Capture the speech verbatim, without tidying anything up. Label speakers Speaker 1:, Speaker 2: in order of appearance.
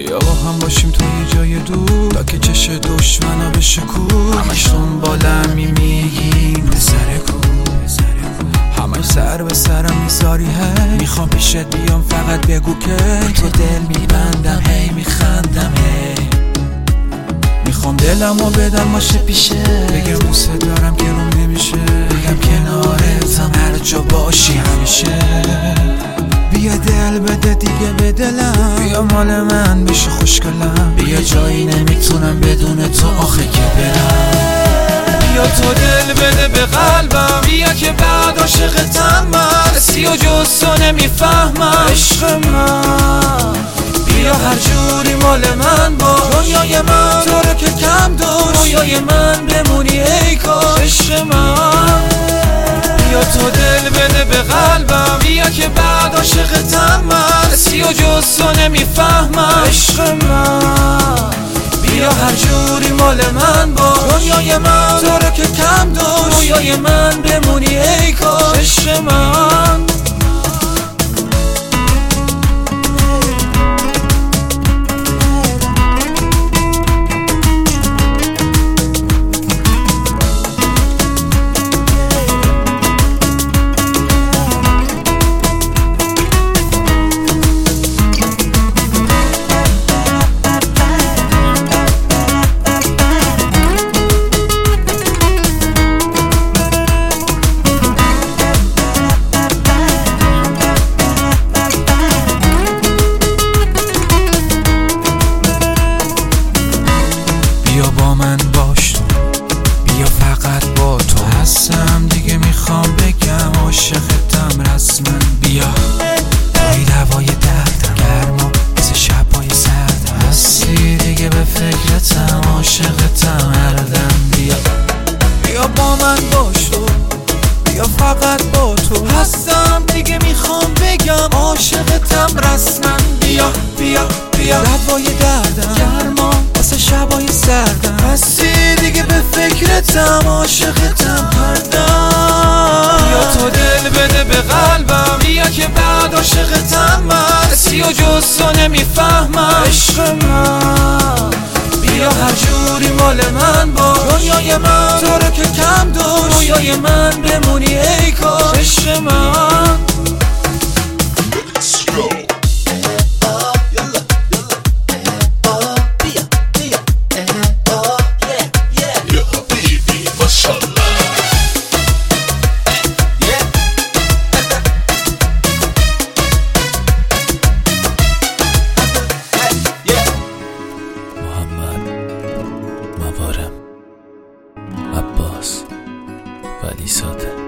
Speaker 1: بیا با هم باشیم تو یه جای دور، تا که چش دشمنا بشه کور. همش دنبالم میگیم سر کو، همش سر به سرم میذاری. هی میخوام پیشت بیام فقط بگو که تو دل میبندم، هی میخندم، هی میخوام دلمو بدم باشه پیشه، بگم دوست دارم که روم نمیشه، بگم کنارتم هر جا باشی همیشه. بیا دل بده دیگه به دلم، بیا مال من بشه خوشگلم، بیا جایی نمیتونم بدون تو آخه که برم. بیا تو دل بده به قلبم، بیا که بعد عاشقتم من، کسی و جز تو نمیفهمم عشق من. بیا هر جوری مال من باش، دنیای من تو رو که کم داشت، رویای من بمونی ای کاش عشق من. بیا تو دل بده به قلبم، بیا که بعد عاشقتم من، کسی و جز تو نمیفهمم عشق من. بیا هر جوری مال من باش، دنیای من تو رو که کم داشت، رویای من بمونی ای کاش عشق من. بیا با من باش، بیا فقط با تو هستم دیگه، میخوام بگم عاشقتم رسما. بیا توی دوای دردم، گرما مثل شبای سردم، هستی دیگه به فکرتم، عاشقتم هر دم. بیا بیا با من باش تو، بیا فقط با تو هستم دیگه، میخوام بگم عاشقتم رسما. بیا بیا بیا دوای دردم، گرما واسه شبای سردم، هستی دیگه به فکرتم، عاشقتم هر دم. بیا تو دل بده به قلبم، بیا که بعد عاشقتم من، کسی و جز تو نمیفهمم عشق من. بیا هر جوری مال من باش، دنیای من تو رو که کم داشت، رویای من بمونی ای کاش عشق من. عباس ولی ساده